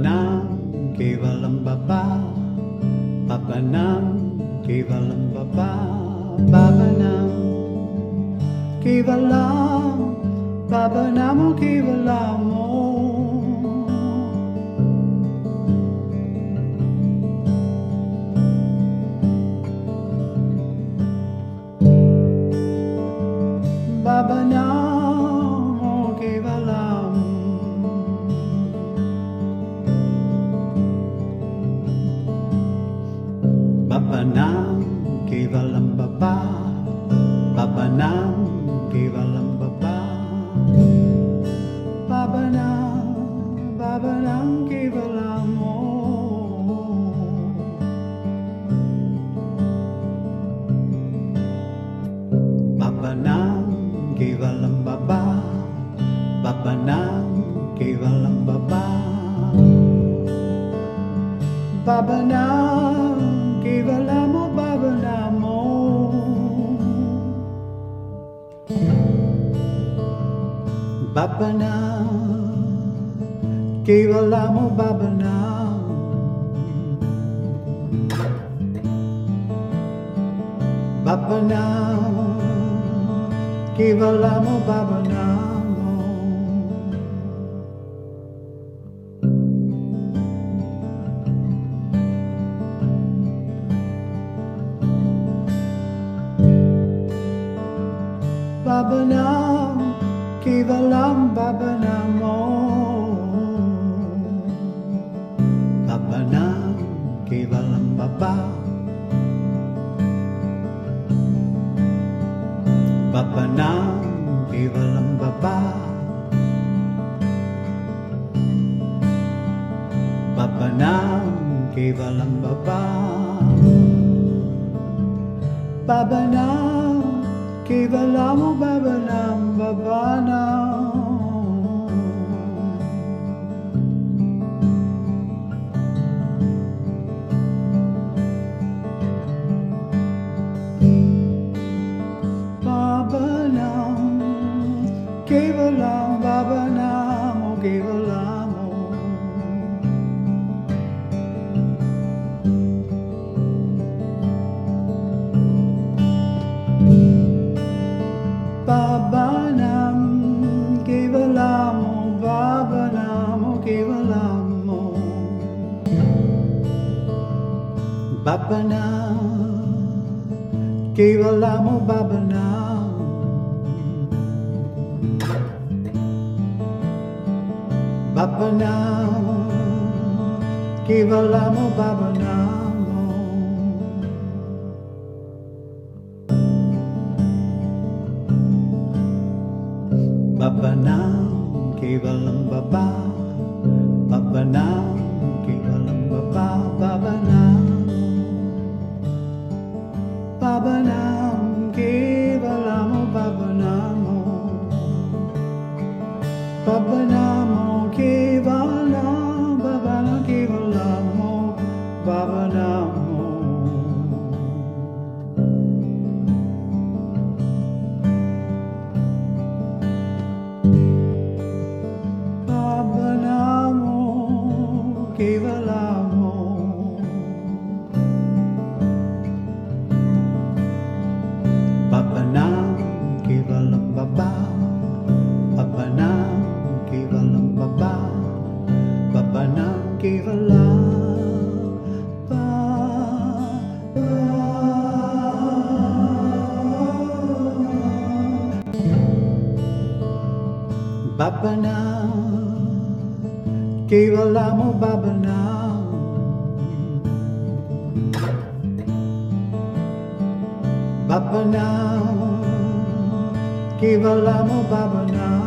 Babanam Kevalam Baba, Babanam Kevalam Baba, Babanam Kevalam, Babanam Kevalamo. Babanam Kevalam, Babanam Kevalam Baba, Babanam Kevalam Baba, Babanam Kevalamo. Babanam Kevalam Baba, Babanam Kevalam Baba, Babanam Kevalamo, Babanamo. Babanam Kevalamo, Babanam, Babanam Kevalamo, Babanamo. Babanam Kevalam, Babanamo. Babanam Kevalam Baba, Babanam Kevalam Baba, Babanam Kevalam Baba, Babanam Kevalamo, Babanam, Babanam. Babanam Kevalam, Babanam Kevalamo. Babanam Kevalamo, Babanam Kevalamo. Babanam Kevalamo, Babanam, Babanam Kevalamo, Babanamo. Babanam Kevalam Baba, Babanam Kevalam Baba, Babanam, Babanam Kevalamo, Babanamo, Babanamo Kevalam, Babanam Kevalamo, Babanamo. Kevalamo, Babanam Kevalam Baba, Babanam Kevalam Baba, Babanam Kevalam Baba. Babanam Kevalamo, Babanam, Babanam Kevalamo, Babanam.